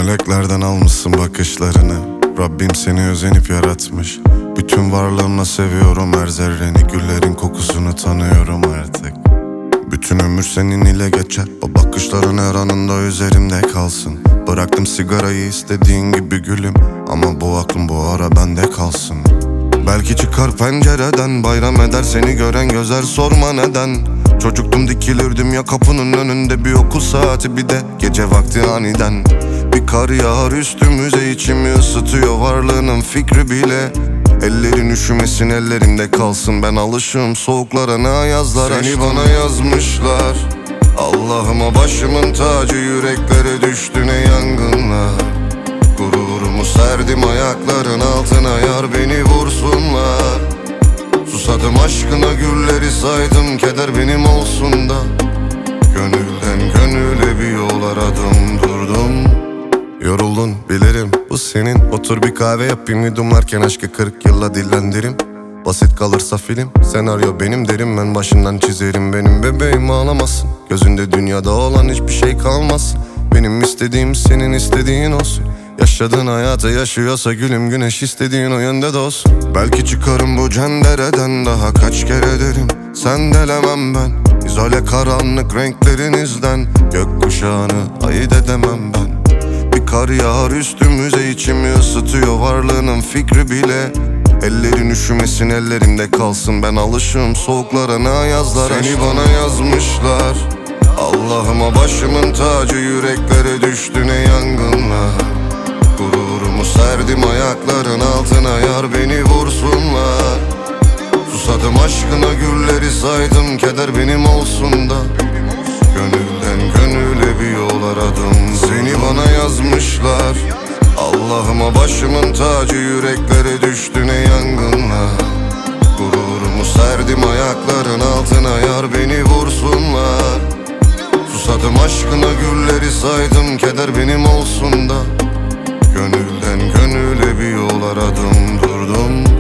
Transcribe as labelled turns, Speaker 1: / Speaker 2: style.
Speaker 1: Meleklerden almışsın bakışlarını. Rabbim seni özenip yaratmış. Bütün varlığımla seviyorum her zerreni. Güllerin kokusunu tanıyorum artık. Bütün ömür senin ile geçer. O bakışların her anında üzerimde kalsın. Bıraktım sigarayı istediğin gibi gülüm. Ama bu aklım bu ara bende kalsın. Belki çıkar pencereden, bayram eder seni gören gözler, sorma neden. Çocuktum dikilirdim ya kapının önünde, bir okul saati bir de gece vakti aniden. Bir kar yağar üstümüze, içimi ısıtıyor varlığının fikri bile. Ellerin üşümesin ellerimde kalsın, ben alışığım soğuklara ne ayazlara. Seni bana yazmışlar, Allah'ıma başımın tacı, yüreklere düştü ne yangınlar. Gururumu serdim ayakların altına, yar beni vursunlar. Susadım aşkına, gülleri saydım, keder benim olsun da. Gönülden gönüle bir yol aradım, durdum. Yoruldun bilirim, bu senin. Otur bir kahve yapayım, yudumlarken aşkı 40 yılla dillendirim. Basit kalırsa film, senaryo benim derim, ben başından çizerim. Benim bebeğim ağlamasın, gözünde dünyada olan hiçbir şey kalmasın. Benim istediğim senin istediğin olsun. Yaşadığın hayatı yaşıyorsa gülüm, güneş istediğin o yönde de olsun. Belki çıkarım bu cendereden, daha kaç kere derim sen delemem ben. İzole karanlık renklerinizden, gökkuşağını ayırt edemem ben. Bir kar yağar üstümüze, içimi ısıtıyor varlığının fikri bile. Ellerin üşümesin ellerimde kalsın, ben alışığım soğuklara ne ayazlara. Seni bana yazmışlar, Allah'ıma başımın tacı, yüreklere düştü ne yangınlar. Gururumu serdim ayakların altına, yar beni vursunlar. Susadım aşkına, gülleri saydım, keder benim olsun da. Gönülden gönüle bir yol aradım. Seni bana yazmışlar, Allah'ıma başımın tacı, yüreklere düştü ne yangınlar. Gururumu serdim ayakların altına, yar beni vursunlar. Susadım aşkına, gülleri saydım, keder benim olsun da. Gönülden gönüle bir yol aradım, durdum.